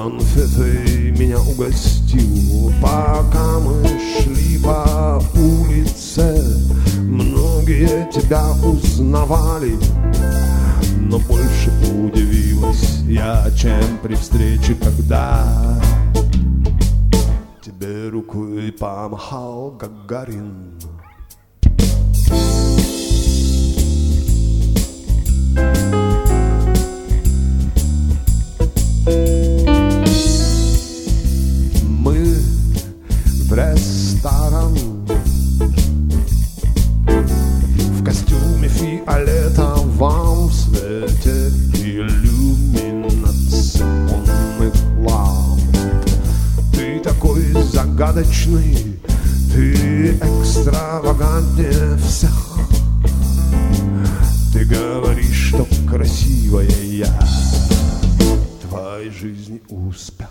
конфетой меня угостил. Пока мы шли по улице, многие тебя узнавали, но больше удивилась я, чем при встрече, когда тебе рукой помахал Гагарин. Мы в ресторан в костюме фиолетовом, в свете иллюминационных ламп. Ты такой загадочный, ты экстравагантнее всех. Ты говоришь, что красивая я, твоей жизни успех.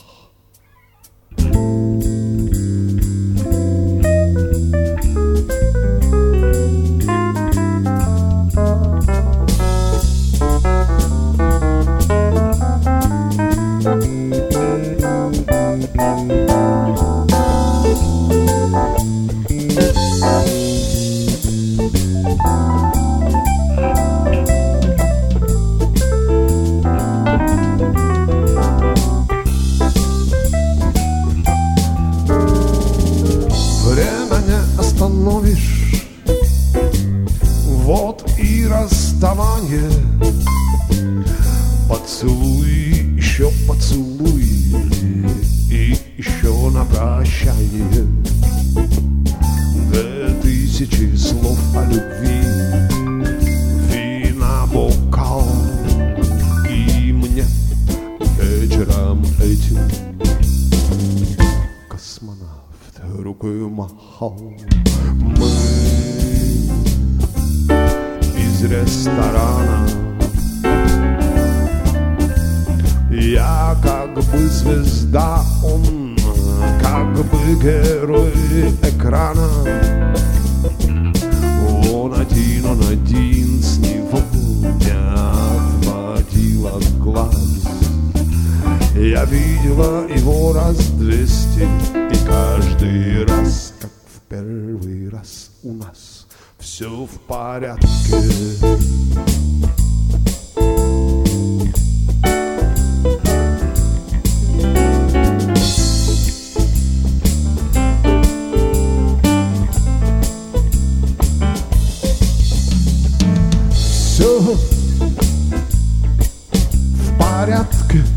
Вот и расставание. Поцелуй, еще поцелуй, и еще на прощание 2000 слов о любви, вина, бокал, и мне вечером этим космонавт рукой махал. Мы из ресторана, я как бы звезда, он как бы герой экрана. Он один с него не отводила глаз. Я видела его раз 200, и каждый раз, как в первый раз, у нас все в порядке. Все в порядке.